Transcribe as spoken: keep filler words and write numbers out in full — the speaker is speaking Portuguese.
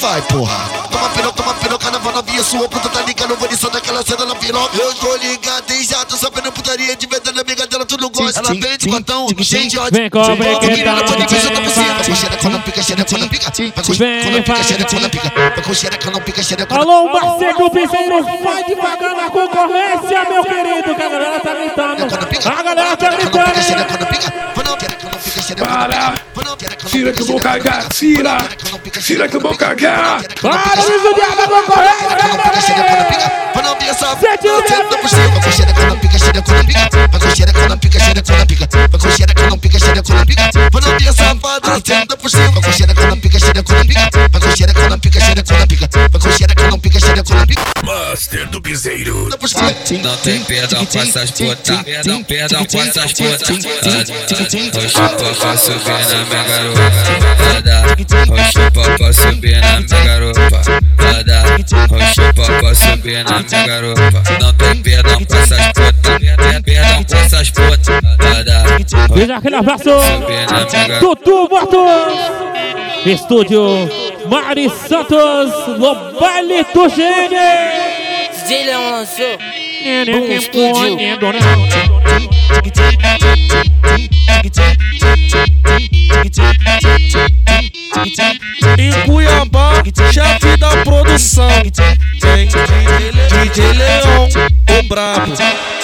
vai, porra. Toma piroca, toma piroca, na novinha sua puta tá ligando, vou só daquela cena na piroca. Eu tô ligado e já tô sabendo putaria de verdade, amiga dela, tu não gosta. Ela vem de quatão, cheio de ódio. Vem com a brequeta. Vem com xereca, não pica, xereca, não pica. Vem com xereca, não pica. Vem com xereca, não pica, xereca. Alô, Marcelo do Piseiro, vai devagar na concorrência, meu querido, que a galera tá gritando. A galera tá gritando. Para! Tira que eu vou cagar! Tira! Tira que eu vou cagar! Para, Luiz do Diabo, concorrência! Sete Master do Piseiro. Não tem perdão pra essas putas. Não perdão pra essas putas. Roxa pra subir na minha garupa. Roxa pra subir na minha garupa. Roxa pra subir na minha garupa. Não tem perdão pra essas putas. Tem perdão pra essas putas. Veja aquele abraço. Tutu Matos. Estúdio Mari Santos. No baile do Gênio. D J Leão lançou Boom Studio. Em Cuiabá, chefe da produção. Tem D J Leão, o brabo.